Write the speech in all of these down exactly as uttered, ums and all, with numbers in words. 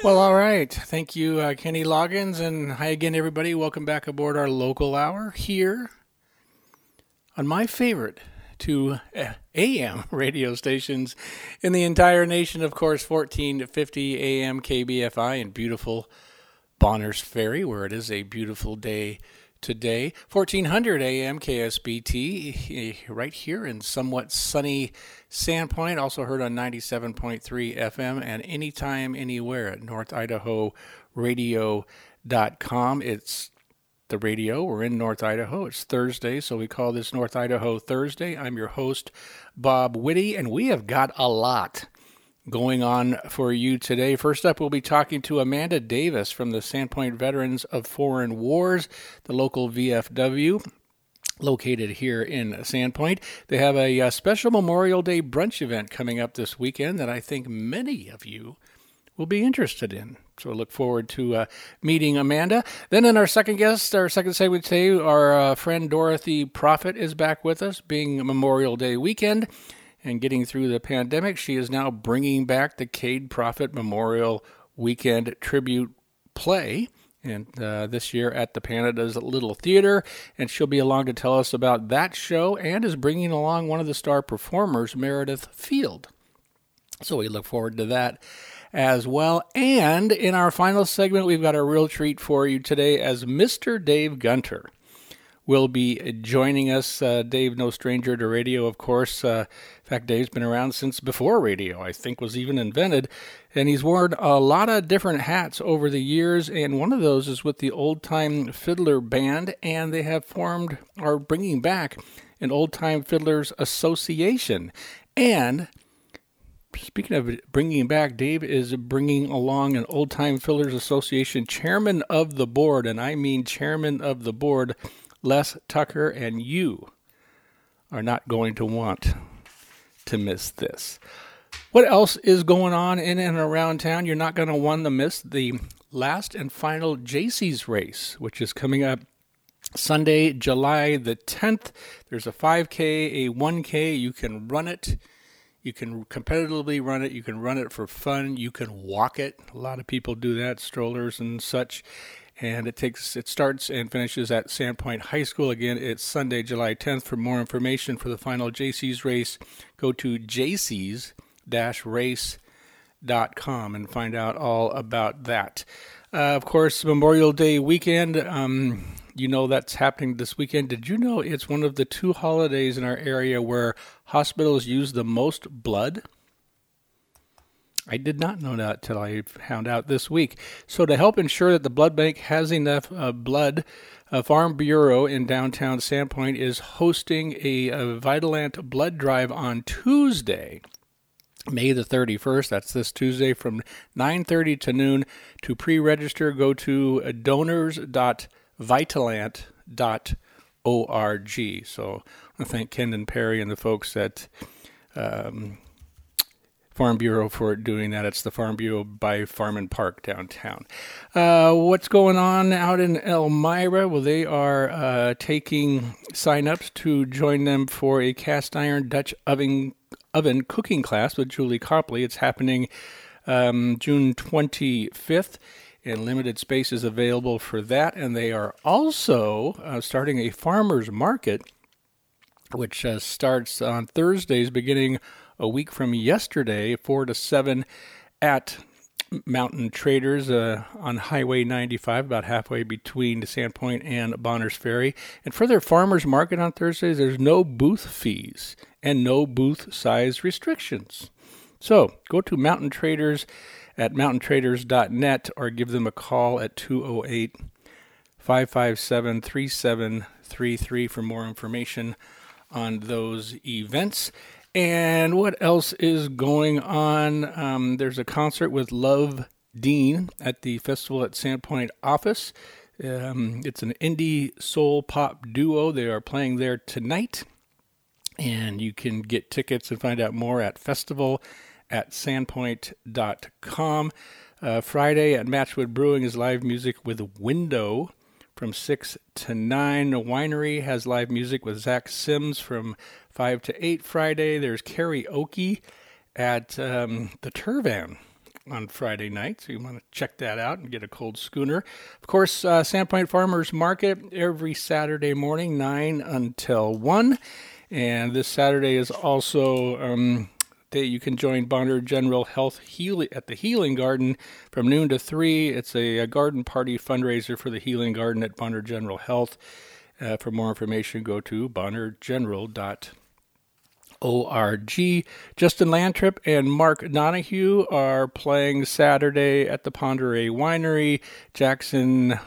Well, all right. Thank you, uh, Kenny Loggins. And hi again, everybody. Welcome back aboard our local hour here on my favorite two uh, A M radio stations in the entire nation. Of course, fourteen fifty A M K B F I in beautiful Bonners Ferry, where it is a beautiful day today. fourteen hundred A M K S B T right here in somewhat sunny Sandpoint. Also heard on ninety-seven point three F M and anytime, anywhere at north idaho radio dot com. It's the radio. We're in North Idaho. It's Thursday, so we call this North Idaho Thursday. I'm your host, Bob Whitty, and we have got a lot going on for you today. First up, we'll be talking to Amanda Davis from the Sandpoint Veterans of Foreign Wars, the local V F W, located here in Sandpoint. They have a, a special Memorial Day brunch event coming up this weekend that I think many of you will be interested in. So look forward to uh, meeting Amanda. Then in our second guest, our second segment today, our uh, friend Dorothy Prophet is back with us, being Memorial Day weekend and getting through the pandemic. She is now bringing back the Cade Prophet Memorial Weekend Tribute Play, and uh, this year at the Panada's Little Theater, and she'll be along to tell us about that show and is bringing along one of the star performers, Meredith Field. So we look forward to that as well. And in our final segment, we've got a real treat for you today as Mister Dave Gunter will be joining us. Uh, Dave, no stranger to radio, of course. Uh, in fact, Dave's been around since before radio, I think, was even invented. And he's worn a lot of different hats over the years, and one of those is with the Old Time Fiddler Band, and they have formed, or bringing back, an Old Time Fiddlers Association. And speaking of bringing back, Dave is bringing along an Old Time Fiddlers Association chairman of the board, and I mean chairman of the board, Les Tucker, and you are not going to want to miss this. What else is going on in and around town? You're not going to want to miss the last and final Jaycees race, which is coming up Sunday, July the tenth. There's a five K, a one K. You can run it. You can competitively run it. You can run it for fun. You can walk it. A lot of people do that, strollers and such. And it takes it starts and finishes at Sandpoint High School. Again, it's Sunday, July tenth. For more information for the final Jaycees race, go to jaycees dash race dot com and find out all about that. Uh, of course, Memorial Day weekend, um, you know that's happening this weekend. Did you know it's one of the two holidays in our area where hospitals use the most blood? I did not know that till I found out this week. So to help ensure that the blood bank has enough uh, blood, a Farm Bureau in downtown Sandpoint is hosting a, a Vitalant blood drive on Tuesday, May the thirty-first. That's this Tuesday from nine thirty to noon. To pre-register, go to donors dot vitalant dot org. So I want to thank Ken and Perry and the folks at Um, Farm Bureau for doing that. It's the Farm Bureau by Farm and Park downtown. Uh, what's going on out in Elmira? Well, they are uh, taking sign-ups to join them for a cast iron Dutch oven oven cooking class with Julie Copley. It's happening um, June twenty-fifth, and limited space is available for that. And they are also uh, starting a farmers market, which uh, starts on Thursdays beginning a week from yesterday, four to seven, at Mountain Traders uh, on Highway ninety-five, about halfway between Sandpoint and Bonners Ferry. And for their farmers market on Thursdays, there's no booth fees and no booth size restrictions. So go to Mountain Traders at mountain traders dot net or give them a call at two oh eight, five five seven, three seven three three for more information on those events. And what else is going on? Um, there's a concert with Love Dean at the Festival at Sandpoint office. Um, it's an indie soul pop duo. They are playing there tonight. And you can get tickets and find out more at festival at sandpoint dot com. Uh, Friday at Matchwood Brewing is live music with Window from six to nine. The Winery has live music with Zach Sims from five to eight Friday. There's karaoke at um, the Turvan on Friday night, so you want to check that out and get a cold schooner. Of course, uh, Sandpoint Farmers Market every Saturday morning, nine until one. And this Saturday is also um, day you can join Bonner General Health Heal- at the Healing Garden from noon to three. It's a, a garden party fundraiser for the Healing Garden at Bonner General Health. Uh, for more information, go to bonner general dot org. Justin Lantrip and Mark Donahue are playing Saturday at the Ponderay Winery. Jackson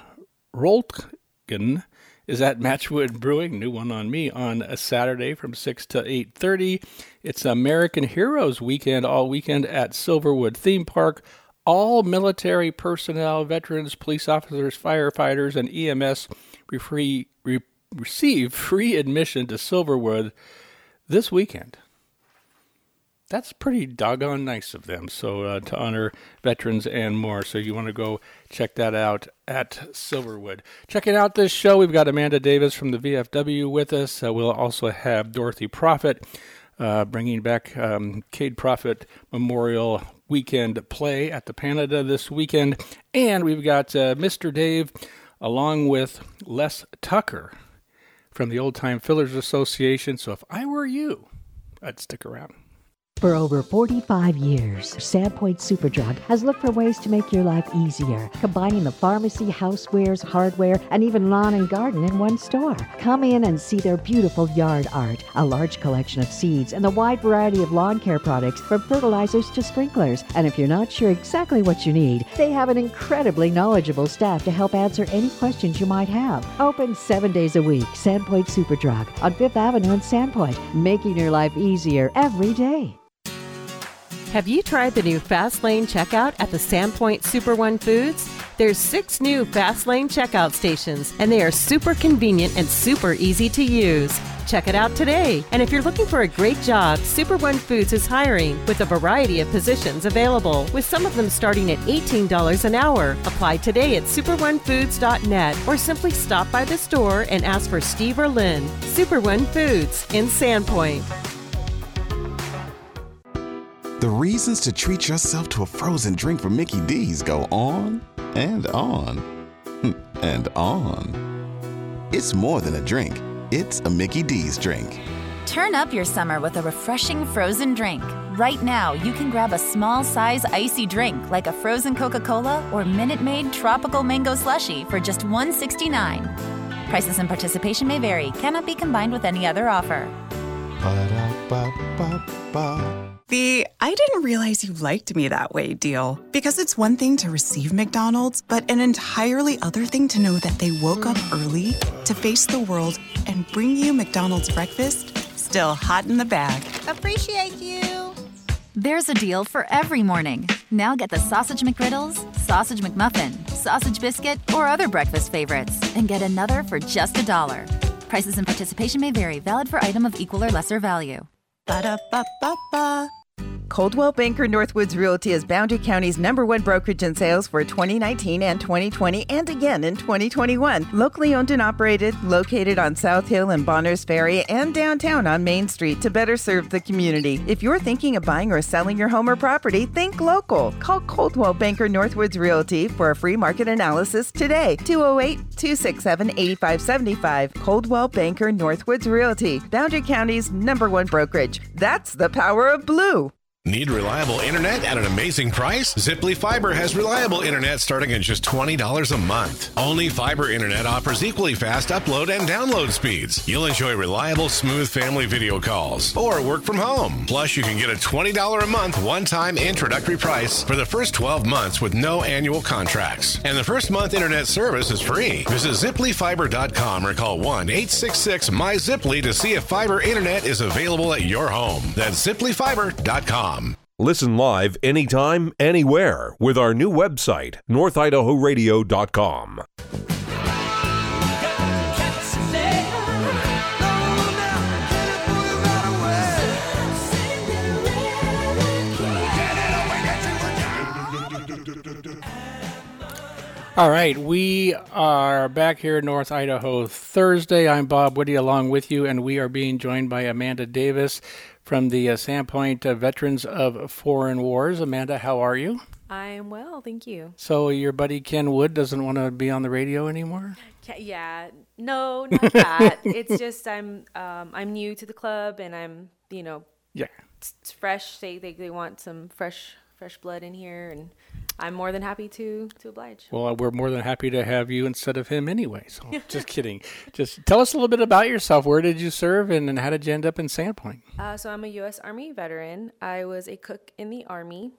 Roltgen is at Matchwood Brewing, new one on me, on a Saturday from six to eight thirty. It's American Heroes Weekend, all weekend at Silverwood Theme Park. All military personnel, veterans, police officers, firefighters, and E M S free, re, receive free admission to Silverwood this weekend. That's pretty doggone nice of them. So uh, to honor veterans and more. So you want to go check that out at Silverwood. Checking out this show, we've got Amanda Davis from the V F W with us. Uh, we'll also have Dorothy Prophet uh, bringing back um, Cade Prophet Memorial Weekend Play at the Canada this weekend. And we've got uh, Mister Dave along with Les Tucker from the Old Time Fillers Association. So if I were you, I'd stick around. For over forty-five years, Sandpoint Superdrug has looked for ways to make your life easier, combining the pharmacy, housewares, hardware, and even lawn and garden in one store. Come in and see their beautiful yard art, a large collection of seeds, and a wide variety of lawn care products from fertilizers to sprinklers. And if you're not sure exactly what you need, they have an incredibly knowledgeable staff to help answer any questions you might have. Open seven days a week, Sandpoint Superdrug on Fifth Avenue in Sandpoint, making your life easier every day. Have you tried the new Fast Lane checkout at the Sandpoint Super One Foods? There's six new Fast Lane checkout stations, and they are super convenient and super easy to use. Check it out today. And if you're looking for a great job, Super One Foods is hiring with a variety of positions available, with some of them starting at eighteen dollars an hour. Apply today at super one foods dot net or simply stop by the store and ask for Steve or Lynn. Super One Foods in Sandpoint. The reasons to treat yourself to a frozen drink from Mickey D's go on and on and on. It's more than a drink. It's a Mickey D's drink. Turn up your summer with a refreshing frozen drink. Right now, you can grab a small size icy drink like a frozen Coca-Cola or Minute Maid Tropical Mango Slushie for just one dollar and sixty-nine cents. Prices and participation may vary. Cannot be combined with any other offer. Ba-da-ba-ba-ba. The I didn't realize you liked me that way deal. Because it's one thing to receive McDonald's, but an entirely other thing to know that they woke up early to face the world and bring you McDonald's breakfast still hot in the bag. Appreciate you. There's a deal for every morning. Now get the Sausage McGriddles, Sausage McMuffin, Sausage Biscuit, or other breakfast favorites, and get another for just a dollar. Prices and participation may vary. Valid for item of equal or lesser value. Ba-da-ba-ba-ba. Coldwell Banker Northwoods Realty is Boundary County's number one brokerage in sales for twenty nineteen and twenty twenty and again in twenty twenty-one. Locally owned and operated, located on South Hill and Bonners Ferry and downtown on Main Street to better serve the community. If you're thinking of buying or selling your home or property, think local. Call Coldwell Banker Northwoods Realty for a free market analysis today. two oh eight, two six seven, eight five seven five. Coldwell Banker Northwoods Realty, Boundary County's number one brokerage. That's the power of blue. Need reliable internet at an amazing price? Ziply Fiber has reliable internet starting at just twenty dollars a month. Only fiber internet offers equally fast upload and download speeds. You'll enjoy reliable, smooth family video calls or work from home. Plus, you can get a twenty dollars a month one-time introductory price for the first twelve months with no annual contracts. And the first month internet service is free. Visit ziply fiber dot com or call one eight six six my ziply to see if fiber internet is available at your home. That's ziply fiber dot com. Listen live anytime, anywhere with our new website, north idaho radio dot com. All right, we are back here in North Idaho Thursday. I'm Bob Woody along with you, and we are being joined by Amanda Davis from the uh, Sandpoint uh, Veterans of Foreign Wars. Amanda, how are you? I'm well, thank you. So your buddy Ken Wood doesn't want to be on the radio anymore? Yeah, no, not that. It's just I'm um, I'm new to the club, and I'm you know yeah it's, it's fresh. They, they they want some fresh fresh blood in here, and I'm more than happy to to oblige. Well, we're more than happy to have you instead of him anyway. So just kidding. Just tell us a little bit about yourself. Where did you serve, and, and how did you end up in Sandpoint? Uh, so I'm a U S Army veteran. I was a cook in the Army.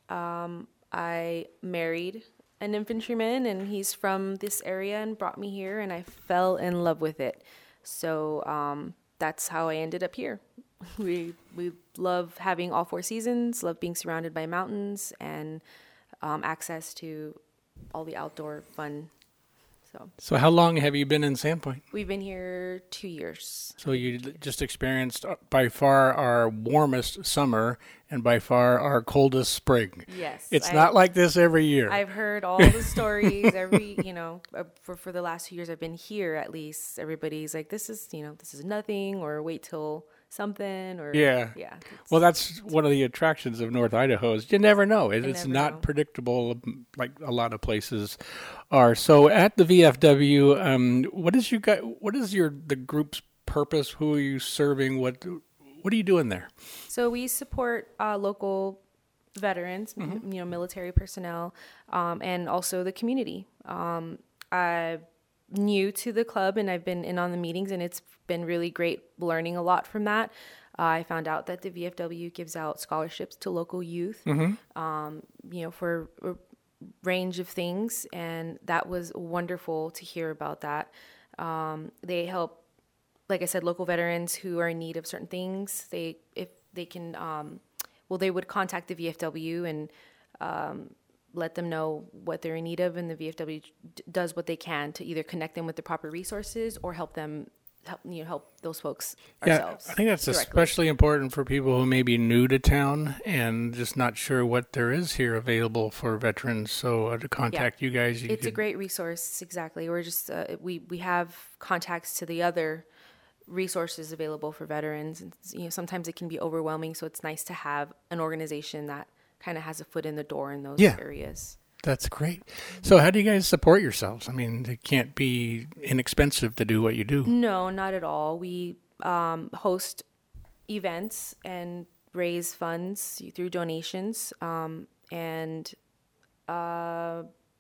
Um, I married an infantryman, and he's from this area and brought me here, and I fell in love with it. So um, that's how I ended up here. We we love having all four seasons, love being surrounded by mountains and um, access to all the outdoor fun. So, so how long have you been in Sandpoint? We've been here two years. So you just experienced by far our warmest summer and by far our coldest spring. Yes. It's I, not like this every year. I've heard all the stories every, you know, for, for the last two years I've been here at least. Everybody's like, this is, you know, this is nothing, or wait till something, or yeah yeah well, that's one of the attractions of North Idaho is you never know. It, it's never not know. predictable like a lot of places are. So at the V F W, um what is you got what is your the group's purpose? Who are you serving? What what are you doing there? So we support uh local veterans, mm-hmm. you know, military personnel, um and also the community. um I new to the club, and I've been in on the meetings, and it's been really great learning a lot from that. Uh, I found out that the V F W gives out scholarships to local youth, mm-hmm. um, you know, for a range of things, and that was wonderful to hear about that. Um, they help, like I said, local veterans who are in need of certain things. They, if they can, um, well, they would contact the V F W and um, let them know what they're in need of, and the V F W d- does what they can to either connect them with the proper resources or help them help you know help those folks ourselves. Yeah, I think that's directly. especially important for people who may be new to town and just not sure what there is here available for veterans. So uh, to contact yeah. you guys, you it's could... a great resource. Exactly, we're just uh, we we have contacts to the other resources available for veterans, and you know sometimes it can be overwhelming. So it's nice to have an organization that kind of has a foot in the door in those yeah. areas. That's great. So how do you guys support yourselves? I mean, it can't be inexpensive to do what you do. No, not at all. We um, host events and raise funds through donations, um, and uh,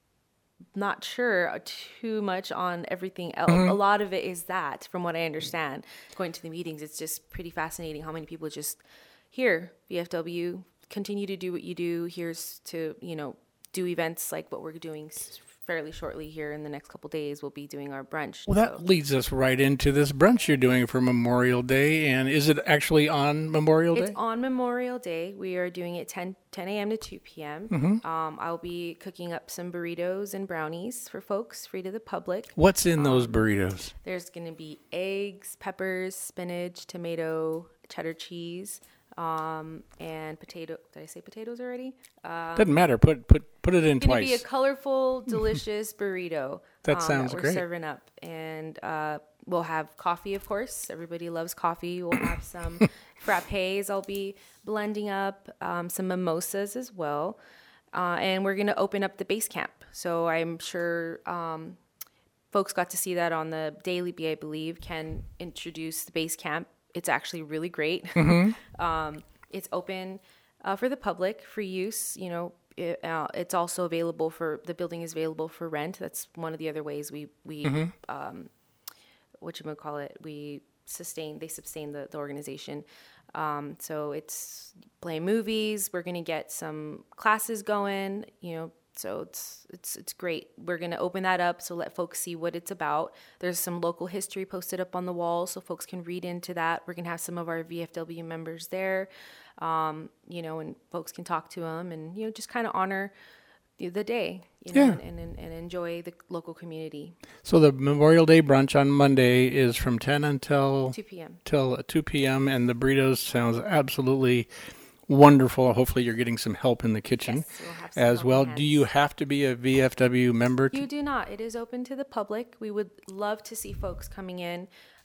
not sure too much on everything else. Mm-hmm. A lot of it is that, from what I understand, going to the meetings, it's just pretty fascinating how many people just, here, V F W, continue to do what you do. Here's to, you know, do events like what we're doing fairly shortly here in the next couple of days. We'll be doing our brunch. Well, that so. leads us right into this brunch you're doing for Memorial Day. And is it actually on Memorial Day? It's on Memorial Day. We are doing it ten a.m. to two p.m. Mm-hmm. Um, I'll be cooking up some burritos and brownies for folks, free to the public. What's in um, those burritos? There's going to be eggs, peppers, spinach, tomato, cheddar cheese, um, and potato. Did I say potatoes already? Um, Doesn't matter. Put put put it in it's gonna twice. Be a colorful, delicious burrito. That um, sounds that we're great. Serving up, and uh, we'll have coffee, of course. Everybody loves coffee. We'll have some frappes. I'll be blending up um, some mimosas as well, uh, and we're gonna open up the base camp. So I'm sure um, folks got to see that on the Daily Bee, I believe. Ken introduced the base camp. It's actually really great. Mm-hmm. um, it's open uh, for the public, for use. You know, it, uh, it's also available for, the building is available for rent. That's one of the other ways we, we mm-hmm. um, whatchamacallit, we sustain, they sustain the, the organization. Um, so it's playing movies. We're going to get some classes going, you know, so it's it's it's great. We're going to open that up, so let folks see what it's about. There's some local history posted up on the wall, so folks can read into that. We're going to have some of our V F W members there, um, you know, and folks can talk to them and, you know, just kind of honor the, the day, you know, yeah. and, and, and enjoy the local community. So the Memorial Day brunch on Monday is from ten until two p.m. Till two p.m. and the burritos sounds absolutely wonderful. Hopefully you're getting some help in the kitchen yes, we'll have some as well. hands. Do you have to be a V F W member? To- you do not. It is open to the public. We would love to see folks coming in.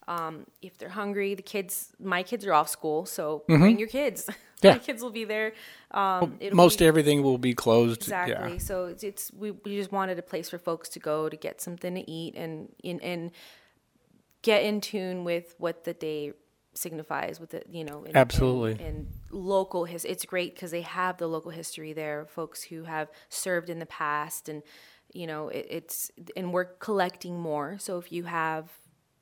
Um, if they're hungry, the kids, my kids are off school, so Mm-hmm. bring your kids. Yeah. My kids will be there. Um, it'll Most be, everything will be closed. exactly. Yeah. So it's, it's we, we just wanted a place for folks to go to get something to eat and and, and get in tune with what the day signifies with the, you know, and, Absolutely. and, and local his. It's great because they have the local history there, folks who have served in the past, and you know, it, it's and we're collecting more. So if you have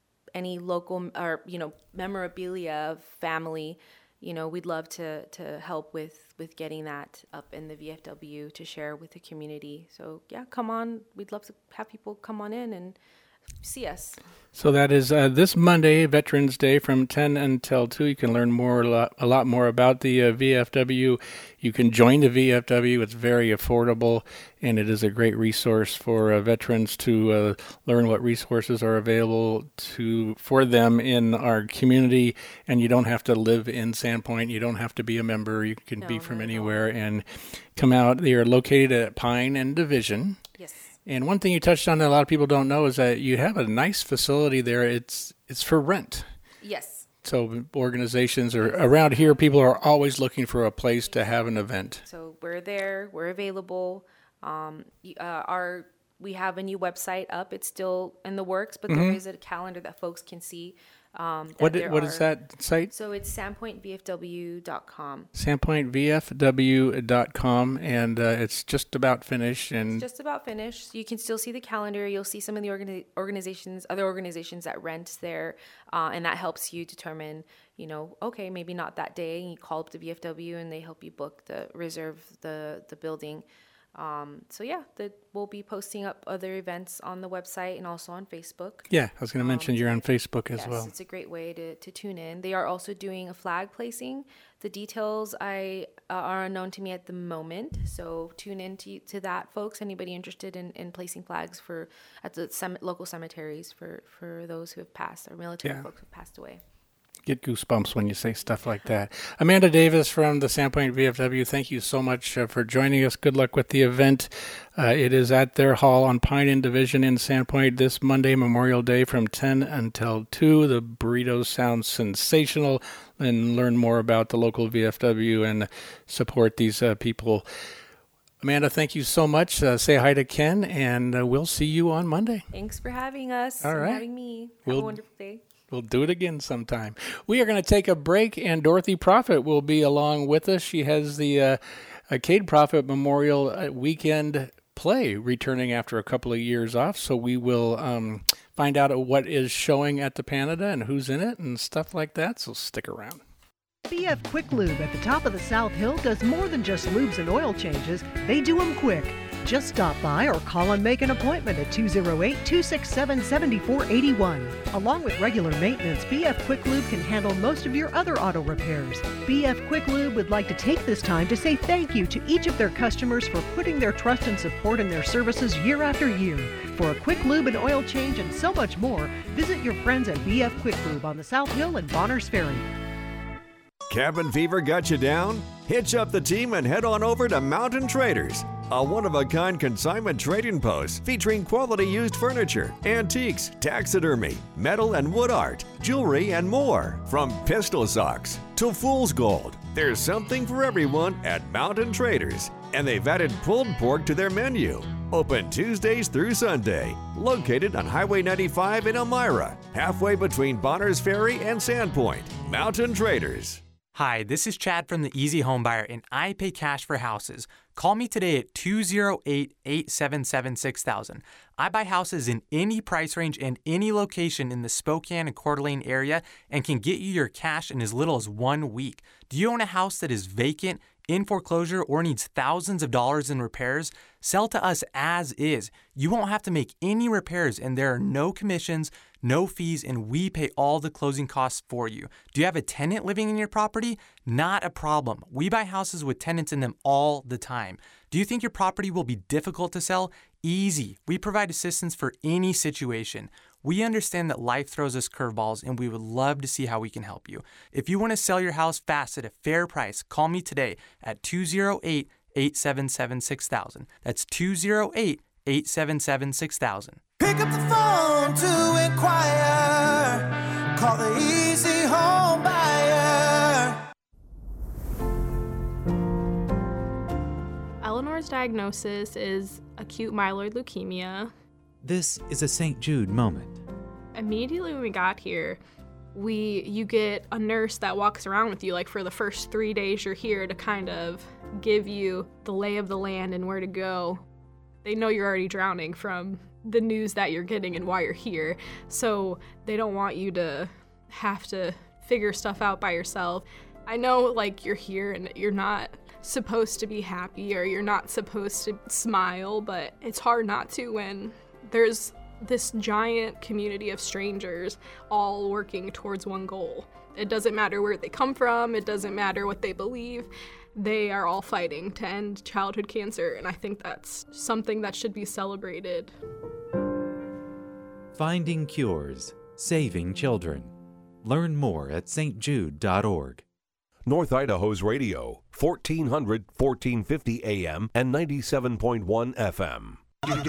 any local or you know memorabilia of family, you know, we'd love to to help with with getting that up in the V F W to share with the community. So yeah, come on. We'd love to have people come on in and see us. So that is uh, this Monday, Veterans Day, from ten until two. You can learn more, a lot, a lot more about the uh, V F W. You can join the V F W. It's very affordable, and it is a great resource for uh, veterans to uh, learn what resources are available to for them in our community. And you don't have to live in Sandpoint. You don't have to be a member. You can No, be from not at all. anywhere and come out. They are located at Pine and Division. Yes. And one thing you touched on that a lot of people don't know is that you have a nice facility there. It's it's for rent. Yes. So organizations are around here, people are always looking for a place to have an event. So we're there. We're available. Um, y- uh, our we have a new website up. It's still in the works, but there is a calendar that folks can see. Um, that What there i- what are- is that site? So it's sandpoint v f w dot com. sandpoint v f w dot com, and uh, it's just about finished. And Just about finished. You can still see the calendar. You'll see some of the organi- organizations, other organizations that rent there, uh, and that helps you determine, you know, okay, maybe not that day. And you call up the V F W and they help you book the reserve the the building. Um, so yeah, the, we'll be posting up other events on the website and also on Facebook. yeah, I was going to mention you're on Facebook as Yes, well. it's a great way to, to tune in. They are also doing a flag placing. The details I uh, are unknown to me at the moment, so tune in to, to that, folks. Anybody interested in, in placing flags for at the cem- local cemeteries for, for those who have passed, or military Yeah. folks who have passed away. Get goosebumps when you say stuff like that. Amanda Davis from the Sandpoint V F W, thank you so much uh, for joining us. Good luck with the event. Uh, it is at their hall on Pine and Division in Sandpoint this Monday, Memorial Day, from ten until two. The burritos sound sensational, and learn more about the local V F W and support these uh, people. Amanda, thank you so much. Uh, say hi to Ken, and uh, we'll see you on Monday. Thanks for having us. All and right. having me. Have We'll- a wonderful day. We'll do it again sometime. We are going to take a break, and Dorothy Prophet will be along with us. She has the uh, Cade Prophet Memorial uh, Weekend play returning after a couple of years off. So we will um, find out what is showing at the Panada and who's in it and stuff like that. So stick around. B F Quick Lube at the top of the South Hill does more than just lubes and oil changes. They do them quick. Just stop by or call and make an appointment at two oh eight, two six seven, seven four eight one. Along with regular maintenance, B F Quick Lube can handle most of your other auto repairs. B F Quick Lube would like to take this time to say thank you to each of their customers for putting their trust and support in their services year after year. For a quick lube and oil change and so much more, visit your friends at B F Quick Lube on the South Hill and Bonners Ferry. Cabin fever got you down? Hitch up the team and head on over to Mountain Traders, a one-of-a-kind consignment trading post featuring quality used furniture, antiques, taxidermy, metal and wood art, jewelry, and more. From pistol socks to fool's gold, there's something for everyone at Mountain Traders, and they've added pulled pork to their menu. Open Tuesdays through Sunday. Located on Highway ninety-five in Elmira, halfway between Bonners Ferry and Sandpoint. Mountain Traders. Hi, this is Chad from the Easy Home Buyer, and I pay cash for houses. Call me today at two oh eight, eight seven seven, six thousand. I buy houses in any price range and any location in the Spokane and Coeur d'Alene area and can get you your cash in as little as one week. Do you own a house that is vacant, in foreclosure, or needs thousands of dollars in repairs? Sell to us as is. You won't have to make any repairs, and there are no commissions, no fees, and we pay all the closing costs for you. Do you have a tenant living in your property? Not a problem. We buy houses with tenants in them all the time. Do you think your property will be difficult to sell? Easy. We provide assistance for any situation. We understand that life throws us curveballs, and we would love to see how we can help you. If you want to sell your house fast at a fair price, call me today at two oh eight, eight seven seven, six thousand. That's two oh eight, eight seven seven, six thousand. Pick up the phone to inquire. Call the Easy Home Buyer. Eleanor's diagnosis is acute myeloid leukemia. This is a Saint Jude moment. Immediately when we got here, we you get a nurse that walks around with you like for the first three days you're here to kind of give you the lay of the land and where to go. They know you're already drowning from the news that you're getting and why you're here, so they don't want you to have to figure stuff out by yourself. I know like you're here and you're not supposed to be happy or you're not supposed to smile, but it's hard not to when there's this giant community of strangers all working towards one goal. It doesn't matter where they come from, it doesn't matter what they believe, they are all fighting to end childhood cancer, and I think that's something that should be celebrated. Finding cures, saving children. Learn more at s t jude dot org. North Idaho's radio, fourteen hundred, fourteen fifty A M and ninety-seven point one F M.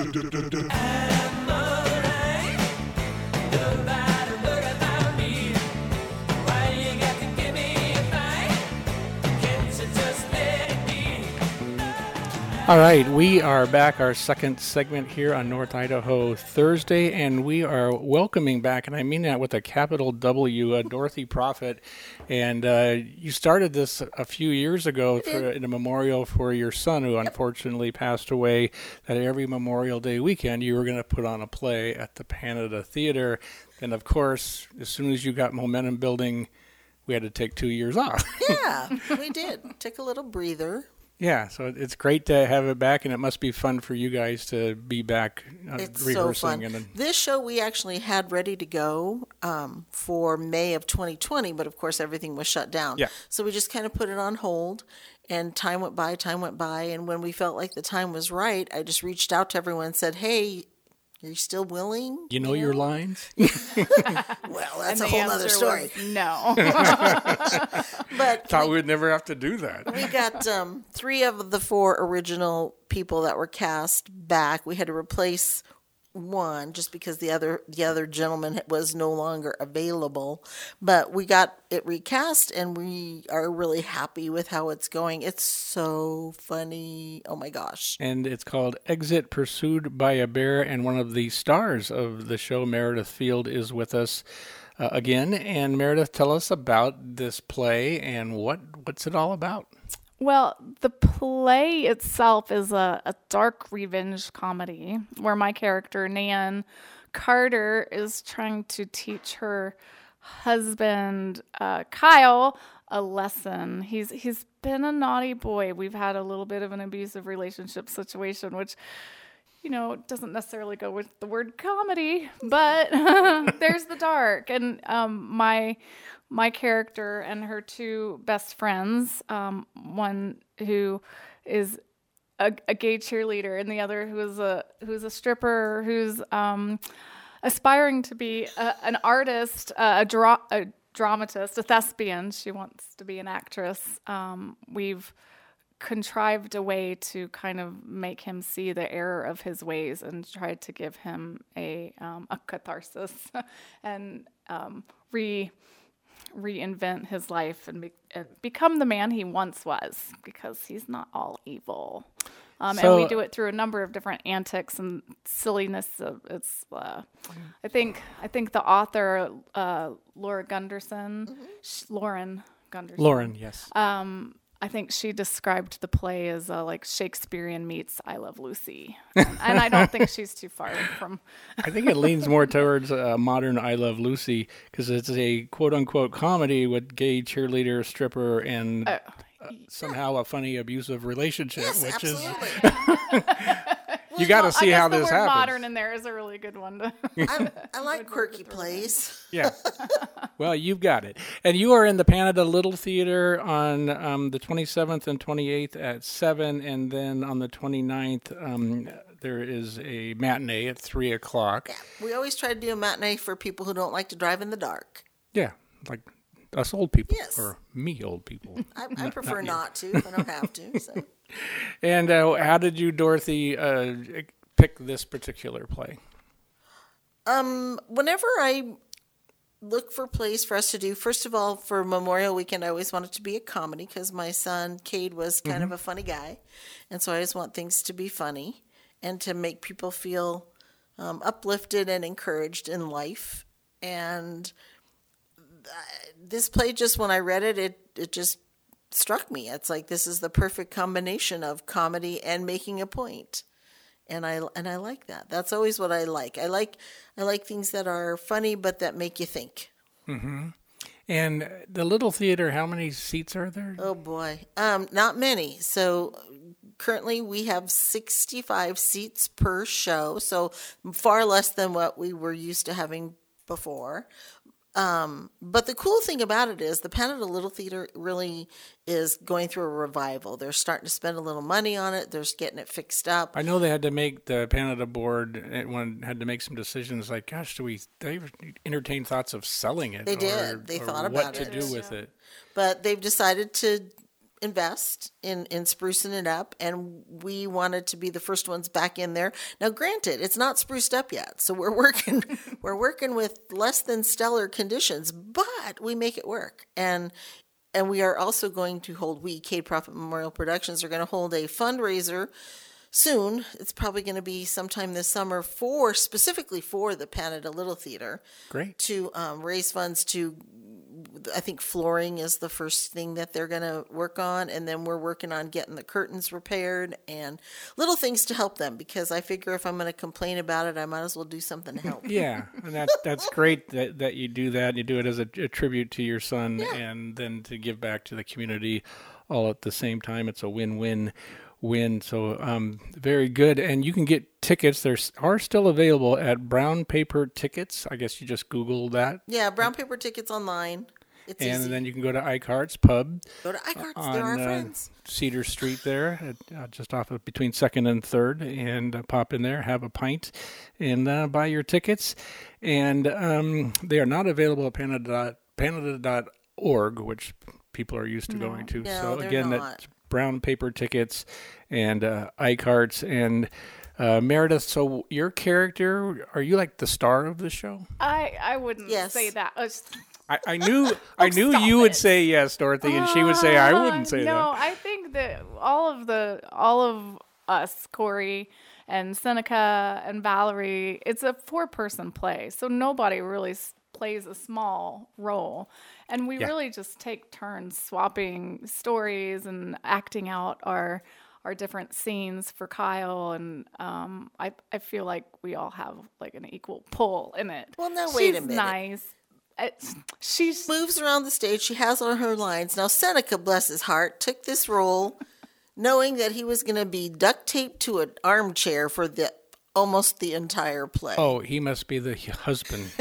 All right, we are back, our second segment here on North Idaho Thursday, and we are welcoming back, and I mean that with a capital W, uh, Dorothy Prophet. And uh, you started this a few years ago for, in a memorial for your son, who unfortunately passed away, that every Memorial Day weekend you were going to put on a play at the Panada Theater. And, of course, as soon as you got momentum building, we had to take two years off. Yeah, we did. Took a little breather. Yeah, so it's great to have it back, and it must be fun for you guys to be back uh, it's rehearsing. So fun. And then... This show we actually had ready to go um, for May of twenty twenty, but of course everything was shut down. Yeah. So we just kind of put it on hold, and time went by, time went by, and when we felt like the time was right, I just reached out to everyone and said, hey, are you still willing? You know, you know? your lines? Well, that's and a whole other story. No. But thought we, we'd never have to do that. We got um, three of the four original people that were cast back. We had to replace one just because the other the other gentleman was no longer available. But we got it recast, and we are really happy with how it's going. It's so funny. Oh, my gosh. And it's called Exit Pursued by a Bear, and one of the stars of the show, Meredith Field, is with us uh, again. And Meredith, tell us about this play and what what's it all about? Well, the play itself is a, a dark revenge comedy where my character, Nan Carter, is trying to teach her husband, uh, Kyle, a lesson. He's he's been a naughty boy. We've had a little bit of an abusive relationship situation, which, you know, doesn't necessarily go with the word comedy, but there's the dark. And um, my... My character and her two best friends, um, one who is a, a gay cheerleader and the other who is a who's a stripper, who's um, aspiring to be a, an artist, a, dra- a dramatist, a thespian. She wants to be an actress. Um, we've contrived a way to kind of make him see the error of his ways and try to give him a um, a catharsis and um, re. reinvent his life and, be, and become the man he once was, because he's not all evil. Um, so, and we do it through a number of different antics and silliness. Of, it's, uh, I think, I think the author, uh, Laura Gunderson, mm-hmm. sh- Lauren Gunderson. Lauren, yes. Um, I think she described the play as uh, like Shakespearean meets I Love Lucy. And I don't think she's too far from... I think it leans more towards uh, modern I Love Lucy, because it's a quote-unquote comedy with gay cheerleader, stripper, and uh, uh, somehow a funny abusive relationship, yes, which absolutely. is... You got to see I guess how the this word happens. Modern in there is a really good one. To I, I like quirky plays. Yeah. Well, you've got it. And you are in the Panada Little Theater on um, the twenty-seventh and twenty-eighth at seven, and then on the twenty-ninth, um, there is a matinee at three o'clock. Yeah. We always try to do a matinee for people who don't like to drive in the dark. Yeah, like us old people. Yes. Or me old people. I, I not, prefer not, not to if I don't have to. So. And uh, how did you, Dorothy, uh, pick this particular play? Um, whenever I look for plays for us to do. First of all, for Memorial Weekend, I always want it to be a comedy because my son, Cade, was kind Mm-hmm. of a funny guy. And so I always want things to be funny and to make people feel um, uplifted and encouraged in life. And this play, just when I read it, it, it just struck me. It's like this is the perfect combination of comedy and making a point. And I and I like that. That's always what I like. I like I like things that are funny but that make you think. Mm-hmm. And the Little Theater, how many seats are there? Oh boy, um, not many. So currently we have sixty-five seats per show, so far less than what we were used to having before. Um, but the cool thing about it is the Canada Little Theater really is going through a revival. They're starting to spend a little money on it. They're getting it fixed up. I know they had to make the Canada board one had to make some decisions. Like, gosh, do we? They entertain thoughts of selling it. They or, did. They or thought what about to it. do with it. But they've decided to invest in, in sprucing it up, and we wanted to be the first ones back in there. Now, granted, it's not spruced up yet, so we're working we're working with less than stellar conditions, but we make it work. And and we are also going to hold, we, Cade Prophet Memorial Productions, are going to hold a fundraiser soon. It's probably going to be sometime this summer for, specifically for the Canada Little Theater. Great. To um, raise funds to, I think flooring is the first thing that they're going to work on. And then we're working on getting the curtains repaired and little things to help them, because I figure if I'm going to complain about it, I might as well do something to help. Yeah, and that, that's great that, that you do that. You do it as a, a tribute to your son, Yeah. and then to give back to the community all at the same time. It's a win-win win. So um, very good. And you can get tickets. There are still available at Brown Paper Tickets. I guess you just Google that. Yeah, brown paper tickets online. It's and easy. then you can go to Icart's Pub. Go to Icart's. on, They're our uh, friends. Cedar Street there, at, uh, just off of between second and third, and uh, pop in there, have a pint, and uh, buy your tickets. And um, they are not available at Canada dot org, which people are used to No. going to. No, so they're again, not. that's Brown Paper Tickets and uh, Icart's. And uh, Meredith, so your character, are you like the star of the show? I I wouldn't Yes. say that. Uh, I, I knew I knew you would say yes, Dorothy, and she would say I wouldn't say no, that. No, I think that all of the all of us, Corey and Seneca and Valerie, it's a four-person play, so nobody really s- plays a small role, and we Yeah. really just take turns swapping stories and acting out our our different scenes for Kyle, and um, I I feel like we all have like an equal pull in it. Well, now wait a She's minute. Nice. She moves around the stage. She has all her lines. Now, Seneca, bless his heart, took this role knowing that he was going to be duct taped to an armchair for the almost the entire play. Oh, he must be the husband.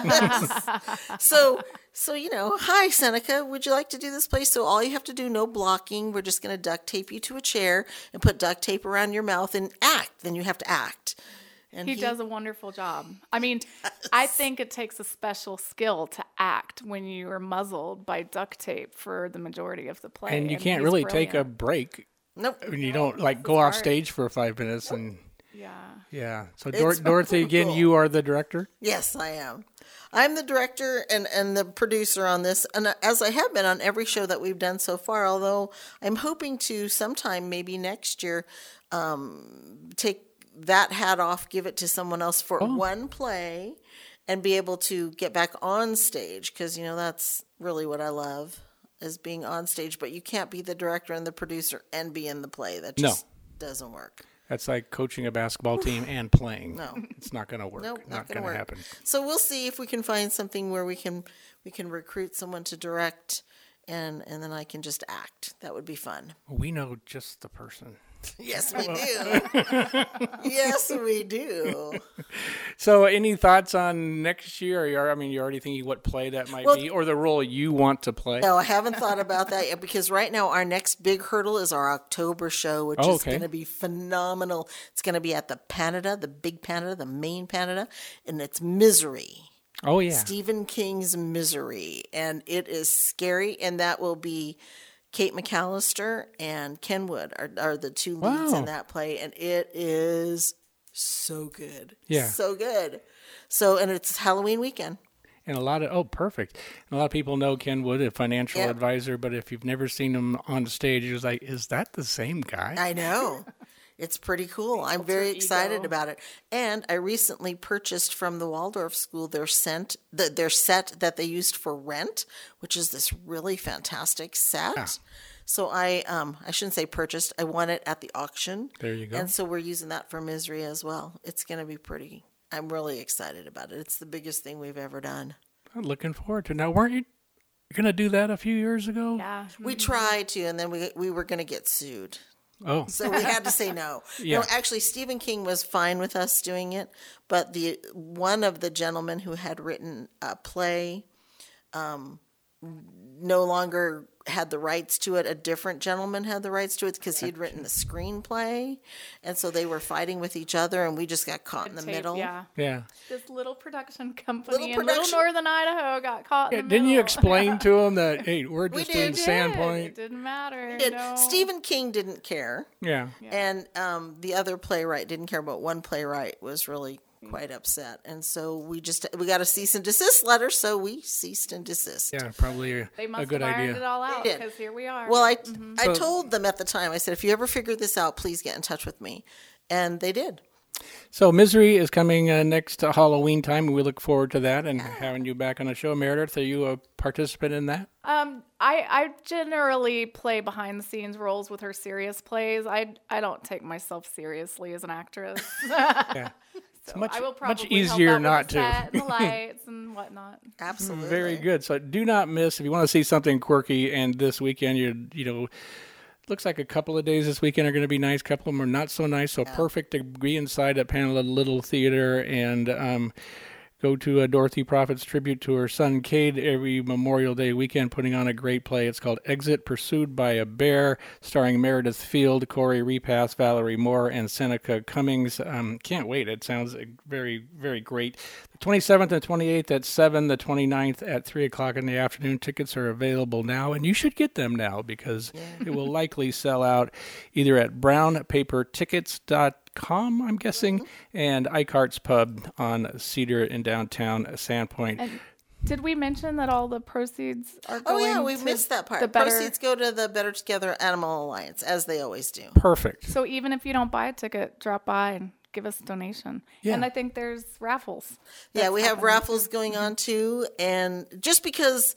so, so you know, hi Seneca, would you like to do this play? So all you have to do, no blocking. We're just going to duct tape you to a chair and put duct tape around your mouth and act. Then you have to act. And he, does a wonderful job. I mean, I think it takes a special skill to act when you are muzzled by duct tape for the majority of the play. And you can't he's really take a brilliant. break. Nope. When you don't like go off stage for five minutes and yeah, yeah. So It's Dor- Dorothy, again, cool. you are the director. Yes, I am. I'm the director and, and the producer on this, and as I have been on every show that we've done so far, although I'm hoping to sometime, maybe next year, um, take that hat off, give it to someone else for Oh. one play, and be able to get back on stage, because, you know, that's really what I love, is being on stage, but you can't be the director and the producer and be in the play. That No. just doesn't work. That's like coaching a basketball team and playing. No. It's not going to work. Nope, not not going gonna to work. happen. So we'll see if we can find something where we can we can recruit someone to direct, and and then I can just act. That would be fun. We know just the person. Yes, we do. Yes, we do. So, any thoughts on next year? Or you're, I mean, you're already thinking what play that might Well- be, or the role you want to play. No, I haven't thought about that yet, because right now our next big hurdle is our October show, which Oh, is okay. going to be phenomenal. It's going to be at the Canada, the big Canada, the main Canada, and it's Misery. Oh yeah. Stephen King's Misery, and it is scary, and that will be Kate McAllister and Ken Wood are, are the two leads Wow. in that play, and it is so good. Yeah. So good. So, and it's Halloween weekend. And a lot of, oh, perfect. And a lot of people know Ken Wood, a financial Yep. advisor, but if you've never seen him on stage, you're like, is that the same guy? I know. It's pretty cool. I'm very excited ego. about it. And I recently purchased from the Waldorf School their scent, the, their set that they used for Rent, which is this really fantastic set. Yeah. So I, um, I shouldn't say purchased. I won it at the auction. There you go. And so we're using that for Misery as well. It's going to be pretty. I'm really excited about it. It's the biggest thing we've ever done. I'm looking forward to it. Now, weren't you going to do that a few years ago? Yeah. We tried to, and then we we were going to get sued. Oh. So we had to say no. Yeah. No, actually, Stephen King was fine with us doing it, but the one of the gentlemen who had written a play um, no longer had the rights to it. A different gentleman had the rights to it because he'd written the screenplay, and so they were fighting with each other, and we just got caught in the Tape, middle. Yeah. Yeah. This little production company Little in production- Little Northern Idaho got caught Yeah, in the didn't middle. you explain to him that, hey, we're We just did. in We Sandpoint? It didn't matter. We did. No. Stephen King didn't care. Yeah. And um, the other playwright didn't care, but one playwright was really quite upset. And so we just, we got a cease and desist letter, so we ceased and desist. Yeah, probably a, They must a good have ironed idea. it all out They did. because here we are. Well, I, Mhm. I So- told them at the time, I said, if you ever figure this out, please get in touch with me. And they did. So Misery is coming uh, next uh, Halloween time, and we look forward to that and having you back on the show. Meredith, are you a participant in that? Um, I I generally play behind the scenes roles with her serious plays. I I don't take myself seriously as an actress. Yeah. So much- I will probably much easier help out not with the to. set and the lights and whatnot. Absolutely. Very good. So do not miss, if you want to see something quirky, and this weekend, you you know, looks like a couple of days this weekend are going to be nice. A couple of them are not so nice. So perfect to be inside at Panela Little Theater and um, go to uh, Dorothy Prophet's tribute to her son, Cade, every Memorial Day weekend, putting on a great play. It's called Exit, Pursued by a Bear, starring Meredith Field, Corey Repass, Valerie Moore, and Seneca Cummings. Um, can't wait. It sounds uh, very, very great. The twenty-seventh and twenty-eighth at seven, the twenty-ninth at three o'clock in the afternoon. Tickets are available now, and you should get them now because it will likely sell out either at brown paper tickets dot com, I'm guessing, and Eichardt's Pub on Cedar in downtown Sandpoint. And did we mention that all the proceeds are Oh, going yeah, we to missed that part. the better? Proceeds go to the Better Together Animal Alliance, as they always do. Perfect. So even if you don't buy a ticket, drop by and give us a donation. Yeah. And I think there's raffles. Yeah, that's we have happening. raffles going on too, and just because,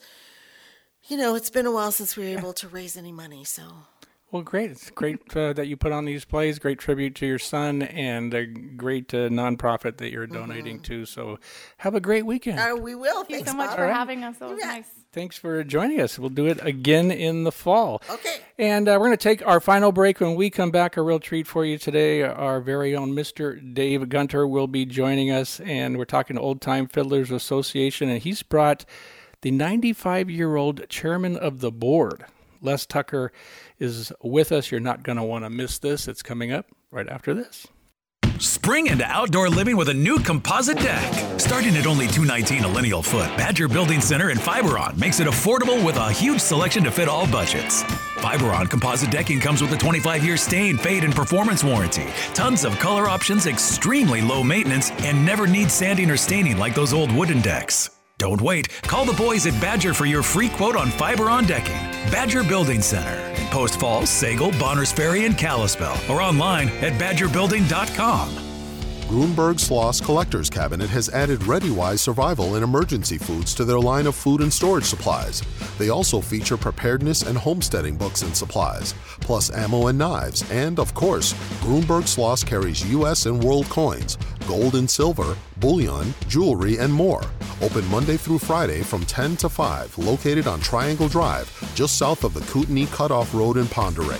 you know, it's been a while since we were able to raise any money, so. Well, great. It's great uh, that you put on these plays. Great tribute to your son and a great uh, nonprofit that you're donating to. So have a great weekend. Uh, we will. Thank you Thanks, so much Bob. for All right. having us. It was nice. Thanks for joining us. We'll do it again in the fall. Okay. And uh, we're going to take our final break. When we come back, a real treat for you today. Our very own Mister Dave Gunter will be joining us, and we're talking to Old Time Fiddlers Association, and he's brought the ninety-five-year-old chairman of the board, Les Tucker, is with us. You're not going to want to miss this. It's coming up right after this. Spring into outdoor living with a new composite deck. Starting at only two hundred nineteen dollars a lineal foot, Badger Building Center and Fiberon makes it affordable with a huge selection to fit all budgets. Fiberon composite decking comes with a twenty-five year stain, fade, and performance warranty. Tons of color options, extremely low maintenance, and never needs sanding or staining like those old wooden decks. Don't wait. Call the boys at Badger for your free quote on Fiberon decking. Badger Building Center in Post Falls, Sagal, Bonners Ferry, and Kalispell, or online at badger building dot com. Grunberg Sloss Collector's Cabinet has added ReadyWise survival and emergency foods to their line of food and storage supplies. They also feature preparedness and homesteading books and supplies, plus ammo and knives, and, of course, Grunberg Sloss carries U S and world coins, gold and silver, bullion, jewelry, and more. Open Monday through Friday from ten to five, located on Triangle Drive, just south of the Kootenai Cutoff Road in Ponderay.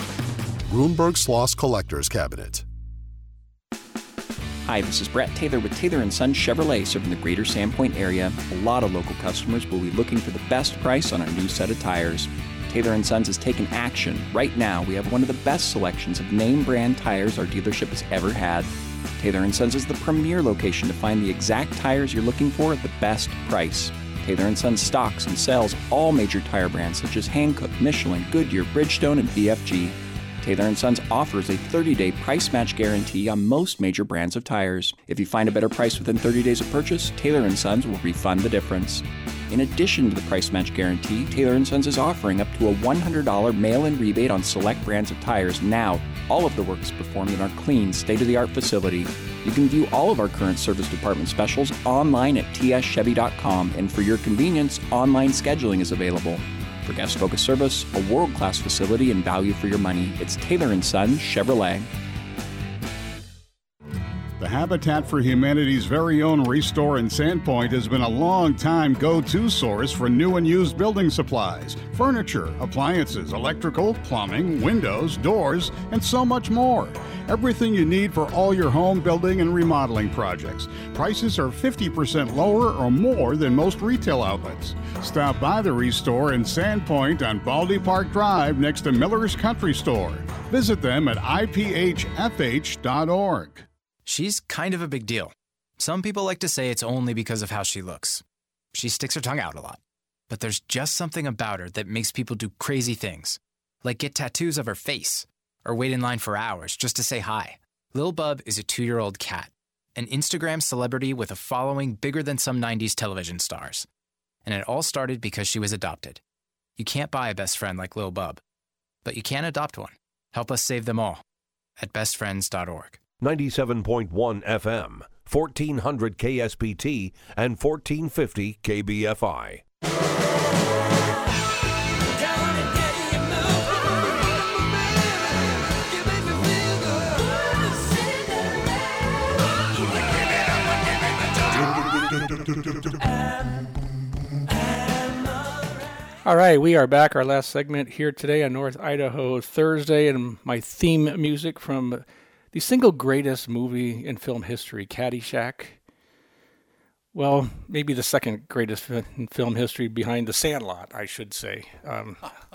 Grunberg Sloss Collector's Cabinet. Hi, this is Brett Taylor with Taylor and Sons Chevrolet, serving the greater Sandpoint area. A lot of local customers will be looking for the best price on our new set of tires. Taylor and Sons has taken action. Right now, we have one of the best selections of name brand tires our dealership has ever had. Taylor and Sons is the premier location to find the exact tires you're looking for at the best price. Taylor and Sons stocks and sells all major tire brands such as Hankook, Michelin, Goodyear, Bridgestone, and B F G. Taylor and Sons offers a thirty-day price match guarantee on most major brands of tires. If you find a better price within thirty days of purchase, Taylor and Sons will refund the difference. In addition to the price match guarantee, Taylor and Sons is offering up to a one hundred dollars mail-in rebate on select brands of tires now. All of the work is performed in our clean, state-of-the-art facility. You can view all of our current service department specials online at t s chevy dot com, and for your convenience, online scheduling is available. For guest-focused service, a world-class facility, and value for your money, it's Taylor and Sons Chevrolet. The Habitat for Humanity's very own Restore in Sandpoint has been a long-time go-to source for new and used building supplies, furniture, appliances, electrical, plumbing, windows, doors, and so much more. Everything you need for all your home building and remodeling projects. Prices are fifty percent lower or more than most retail outlets. Stop by the Restore in Sandpoint on Baldy Park Drive next to Miller's Country Store. Visit them at I P H F H dot org. She's kind of a big deal. Some people like to say it's only because of how she looks. She sticks her tongue out a lot. But there's just something about her that makes people do crazy things, like get tattoos of her face, or wait in line for hours just to say hi. Lil Bub is a two-year-old cat, an Instagram celebrity with a following bigger than some nineties television stars. And it all started because she was adopted. You can't buy a best friend like Lil Bub, but you can adopt one. Help us save them all at best friends dot org. ninety-seven point one F M, fourteen hundred K S P T, and fourteen fifty K B F I. All right, we are back. Our last segment here today on North Idaho Thursday, and my theme music from the single greatest movie in film history, Caddyshack. Well, maybe the second greatest in film history behind The Sandlot, I should say. Um,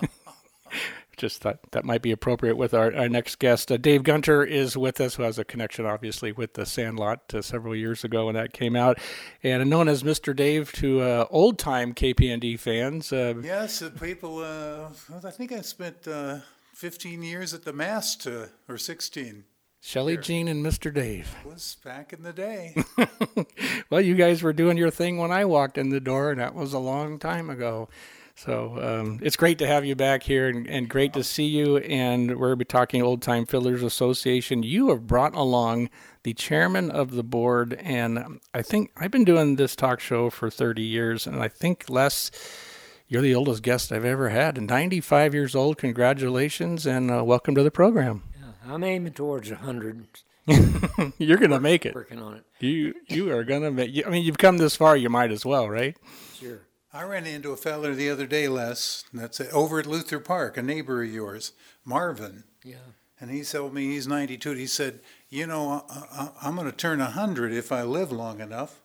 just thought that might be appropriate with our, our next guest. Uh, Dave Gunter is with us, who has a connection, obviously, with The Sandlot uh, several years ago when that came out. And known as Mister Dave to uh, old-time K P N D fans. Uh, yes, uh, people, uh, I think I spent uh, fifteen years at the mast, uh, or sixteen. Shelley Jean and Mister Dave. It was back in the day. Well, you guys were doing your thing when I walked in the door, and that was a long time ago. So um, it's great to have you back here, and, and great to see you. And we're talking Old Time Fiddlers Association. You have brought along the chairman of the board, and I think I've been doing this talk show for thirty years, and I think Les, you're the oldest guest I've ever had. ninety-five years old. Congratulations, and uh, welcome to the program. I'm aiming towards a hundred. You're gonna make it. Working on it. You you are gonna make. I mean, you've come this far. You might as well, right? Sure. I ran into a fella the other day, Les. That's over at Luther Park, a neighbor of yours, Marvin. Yeah. And he told me he's ninety-two. He said, "You know, I, I, I'm going to turn a hundred if I live long enough."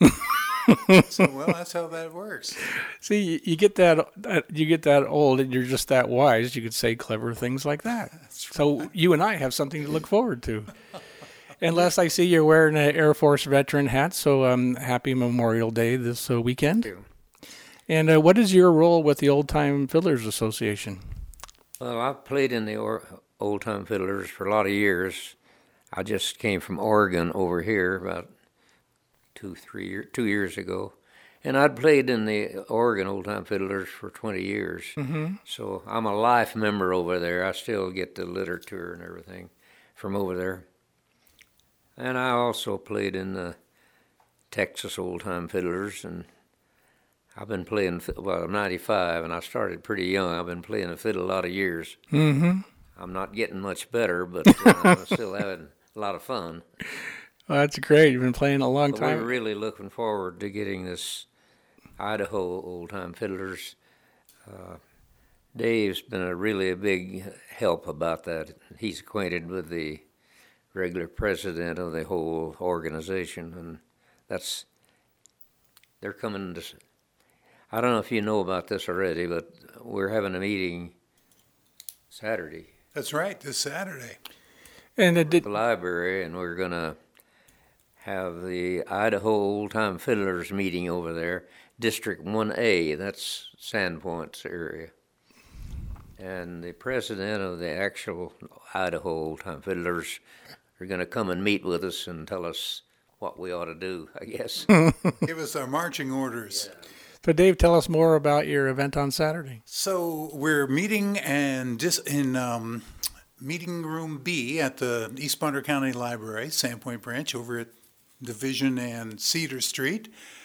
So, well, that's how that works. See, you, you get that, that you get that old, and you're just that wise. You could say clever things like that. That's right. So you and I have something to look forward to. Unless I see you're wearing an Air Force veteran hat, so um, happy Memorial Day this uh, weekend. Thank you. And uh, what is your role with the Old Time Fiddlers Association? Well, I've played in the or- Old Time Fiddlers for a lot of years. I just came from Oregon over here about two, three year, two years ago. And I'd played in the Oregon Old Time Fiddlers for twenty years. Mm-hmm. So I'm a life member over there. I still get the literature and everything from over there. And I also played in the Texas Old Time Fiddlers, and I've been playing, well, I'm ninety-five, and I started pretty young. I've been playing the fiddle a lot of years. Mm-hmm. I'm not getting much better, but uh, I'm still having a lot of fun. Well, that's great. You've been playing a long but time. We're really looking forward to getting this Idaho Old Time Fiddlers. Uh, Dave's been a really a big help about that. He's acquainted with the regular president of the whole organization, and that's, they're coming to, I don't know if you know about this already, but we're having a meeting Saturday. That's right, this Saturday. And it did the library, and we're going to have the Idaho Old Time Fiddlers meeting over there, District one A, that's Sandpoint's area. and the president of the actual Idaho Old Time Fiddlers are going to come and meet with us and tell us what we ought to do, I guess. Give us our marching orders. Yeah. So, Dave, tell us more about your event on Saturday. So we're meeting and dis- in um, meeting room B at the East Bonner County Library, Sandpoint Branch, over at Division and Cedar Street.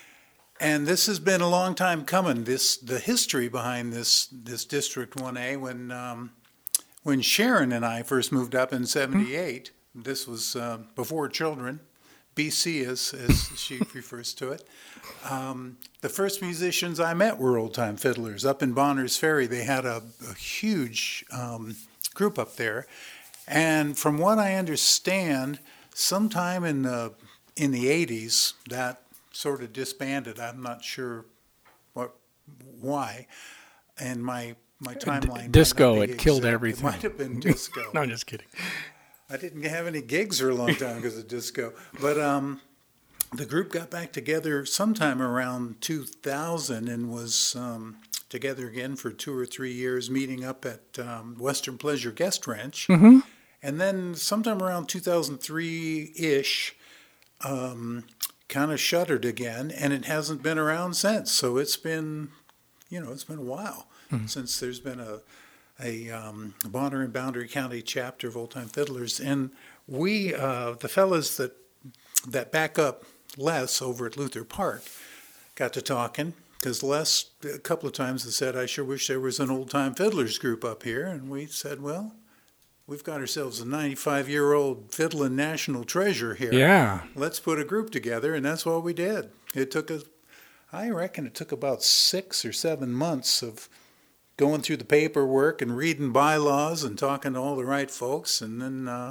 And this has been a long time coming. This the history behind this this District one A. When um, when Sharon and I first moved up in seventy-eight, mm-hmm. this was uh, before children. B C, as, as she refers to it. Um, the first musicians I met were old-time fiddlers. Up in Bonners Ferry, they had a, a huge um, group up there. And from what I understand, sometime in the in the eighties, that sort of disbanded. I'm not sure what why. And my, my timeline... D- disco, it exact. killed everything. It might have been disco. No, I'm just kidding. I didn't have any gigs for a long time because of disco. But um, the group got back together sometime around two thousand and was um, together again for two or three years, meeting up at um, Western Pleasure Guest Ranch. Mm-hmm. And then sometime around two thousand three-ish, um, kind of shuttered again, and it hasn't been around since. So it's been, you know, it's been a while mm-hmm. since there's been a... a um, Bonner and Boundary County chapter of Old Time Fiddlers, and we, uh, the fellas that that back up Les over at Luther Park, got to talking, because Les a couple of times has said, I sure wish there was an Old Time Fiddlers group up here, and we said, well, we've got ourselves a ninety-five-year-old fiddling national treasure here. Yeah. Let's put a group together, and that's what we did. It took us, I reckon it took about six or seven months of going through the paperwork and reading bylaws and talking to all the right folks, and then uh,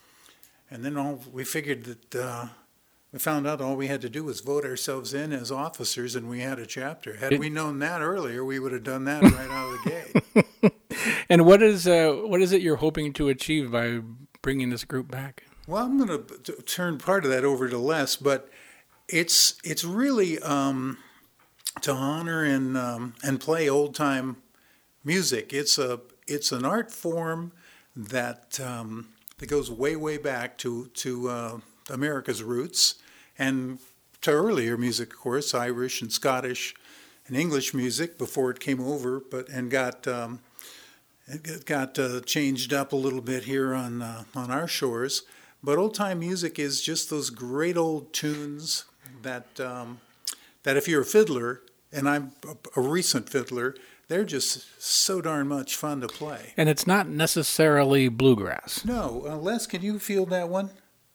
and then all we figured that uh, we found out all we had to do was vote ourselves in as officers, and we had a chapter. Had it, we known that earlier, we would have done that right out of the gate. And what is uh, what is it you're hoping to achieve by bringing this group back? Well, I'm going to turn part of that over to Les, but it's it's really um, to honor and um, and play old time music. It's a it's an art form that um, that goes way way back to to uh, America's roots and to earlier music, of course, Irish and Scottish and English music before it came over, but and got um, it got uh, changed up a little bit here on uh, on our shores. But old time music is just those great old tunes that um, that if you're a fiddler, and I'm a, a recent fiddler, they're just so darn much fun to play. And it's not necessarily bluegrass. No. Uh, Les, can you field that one?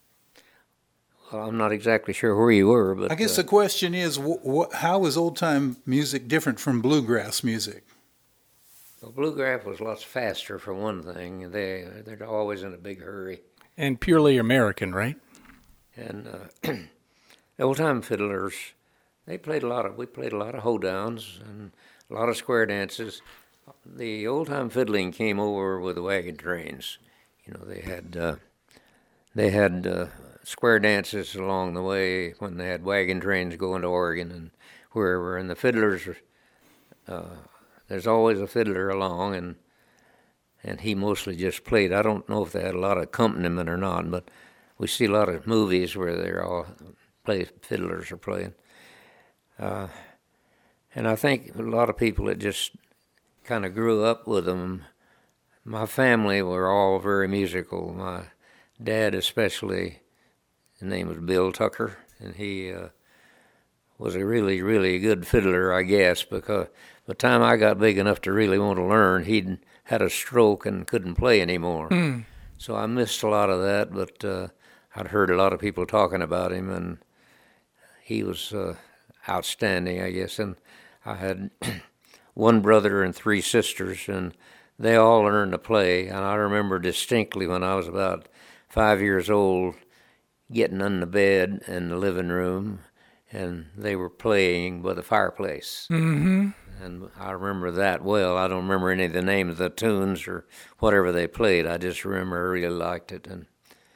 Well, I'm not exactly sure where you were, but... I guess uh, the question is, wh- wh- how is old-time music different from bluegrass music? Well, bluegrass was lots faster, for one thing. They, they're always in a big hurry. And purely American, right? And uh, the old-time fiddlers, they played a lot of... We played a lot of hoedowns and... a lot of square dances. The old-time fiddling came over with the wagon trains. You know, they had uh, they had uh, square dances along the way when they had wagon trains going to Oregon and wherever. And the fiddlers, uh, there's always a fiddler along, and and he mostly just played. I don't know if they had a lot of accompaniment or not, but we see a lot of movies where they're all play fiddlers are playing. Uh, And I think a lot of people that just kind of grew up with them. My family were all very musical. My dad especially, his name was Bill Tucker, and he uh, was a really, really good fiddler, I guess, because by the time I got big enough to really want to learn, he'd had a stroke and couldn't play anymore. Mm. So I missed a lot of that, but uh, I'd heard a lot of people talking about him, and he was uh, outstanding, I guess. And I had one brother and three sisters, and they all learned to play. And I remember distinctly when I was about five years old getting on the bed in the living room, and they were playing by the fireplace. Mm-hmm. And I remember that well. I don't remember any of the names of the tunes or whatever they played. I just remember I really liked it. And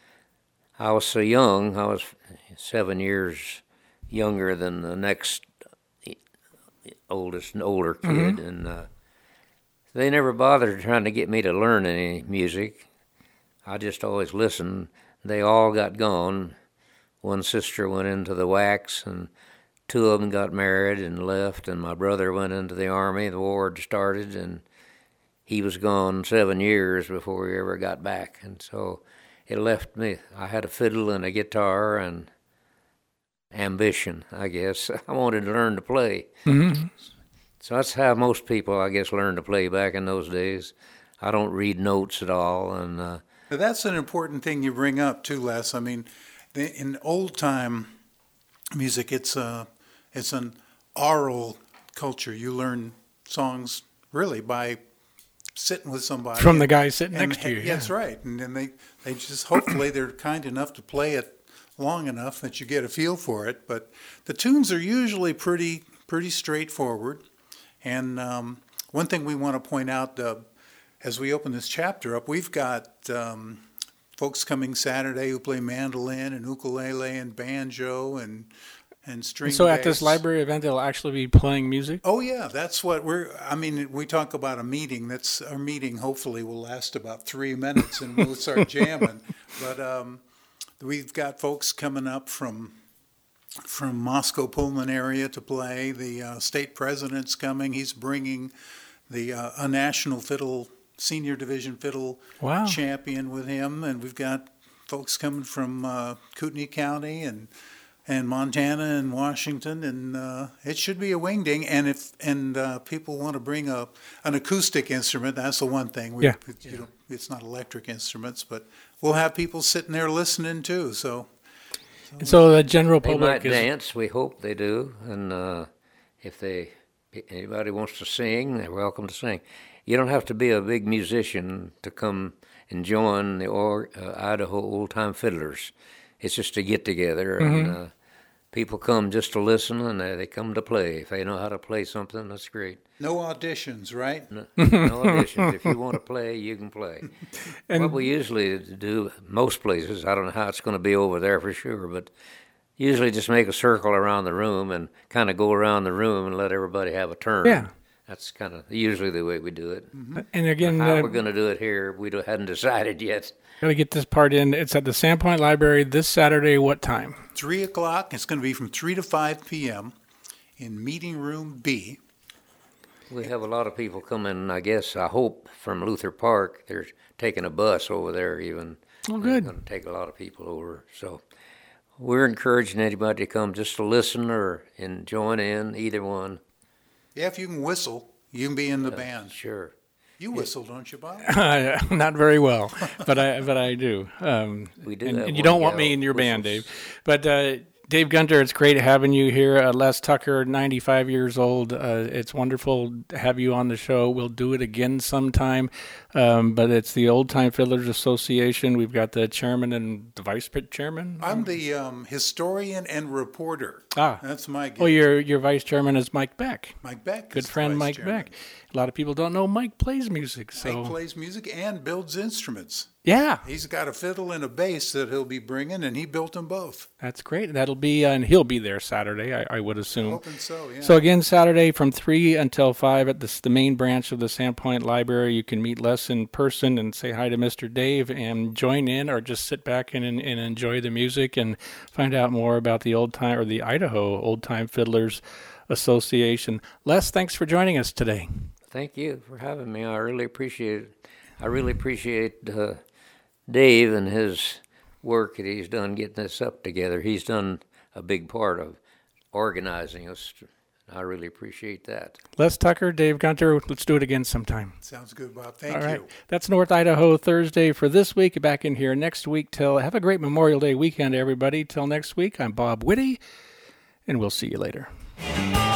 I was so young. I was seven years younger than the next oldest older kid, mm-hmm. and uh, they never bothered trying to get me to learn any music. I just always listened. They all got gone. One sister went into the wax, and two of them got married and left, and my brother went into the Army. The war had started, and he was gone seven years before he ever got back. And so it left me. I had a fiddle and a guitar and ambition, I guess. I wanted to learn to play. Mm-hmm. So that's how most people, I guess, learned to play back in those days. I don't read notes at all. And uh, that's an important thing you bring up, too, Les. I mean, the, in old-time music, it's a, it's an oral culture. You learn songs, really, by sitting with somebody. From the guy sitting and, next to you. and, Yeah. That's right. And then they, they just, hopefully, they're kind enough to play it long enough that you get a feel for it. But the tunes are usually pretty, pretty straightforward. And um, one thing we want to point out, uh, as we open this chapter up, we've got um, folks coming Saturday who play mandolin and ukulele and banjo and and string So bass. at this library event, they'll actually be playing music? Oh, yeah, that's what we're, I mean, we talk about a meeting. That's, our meeting hopefully will last about three minutes and we'll start jamming. But um, we've got folks coming up from from Moscow Pullman area to play. The uh, state president's coming. He's bringing the uh, a national fiddle, senior division fiddle Wow. champion with him. And we've got folks coming from uh, Kootenai County and and Montana and Washington, and uh, it should be a wingding. And if and uh, people want to bring a an acoustic instrument, that's the one thing. We, Yeah. you know, it's not electric instruments, but we'll have people sitting there listening too. So. And so the general they public might is... dance. We hope they do. And uh, if they anybody wants to sing, they're welcome to sing. You don't have to be a big musician to come and join the or, uh, Idaho Old Time Fiddlers. It's just a get together, and Mhm. uh, people come just to listen, and they, they come to play. If they know how to play something, that's great. No auditions, right? No, no auditions. If you want to play, you can play. And- what we usually do, most places, I don't know how it's going to be over there for sure, but usually just make a circle around the room and kind of go around the room and let everybody have a turn. Yeah. That's kind of usually the way we do it. And again, how uh, we're going to do it here, we don't- hadn't decided yet. got to get this part in. It's at the Sandpoint Library this Saturday. What time? Three o'clock. It's going to be from three to five p.m. in Meeting Room B. We have a lot of people coming, I guess, I hope, from Luther Park. They're taking a bus over there even. Oh, good. They're going to take a lot of people over. So we're encouraging anybody to come just to listen or and join in, either one. Yeah, if you can whistle, you can be in the band. Sure. You whistle, don't you, Bob? Not very well, but I but I do. Um, We do And, have and you one don't want gal me in your band, whistles. Dave. But uh, Dave Gunter, it's great having you here. Uh, Les Tucker, ninety-five years old. Uh, it's wonderful to have you on the show. We'll do it again sometime. Um, but it's the Old Time Fiddlers Association. We've got the chairman and the vice chairman. I'm the um, historian and reporter. Ah, That's my gig. Well, your your vice chairman is Mike Beck. Mike Beck Good is the friend vice Mike chairman. Beck. A lot of people don't know Mike plays music. So Mike plays music and builds instruments. yeah, He's got a fiddle and a bass that he'll be bringing, and he built them both. that's great. That'll be, uh, and he'll be there Saturday, I, I would assume. Hoping so, yeah. So again, Saturday from three until five at this, the main branch of the Sandpoint Library. You can meet Les in person and say hi to Mister Dave and join in, or just sit back and, and enjoy the music and find out more about the old time or the Idaho Old Time Fiddlers Association. Les, thanks for joining us today. Thank you for having me. I really appreciate it. I really appreciate uh, Dave and his work that he's done getting this up together. He's done a big part of organizing us. I really appreciate that. Les Tucker, Dave Gunter, let's do it again sometime. Sounds good, Bob. Thank All you. right. That's North Idaho Thursday for this week. Back in here next week. Till have a great Memorial Day weekend, everybody. Till next week, I'm Bob Whitty, and we'll see you later.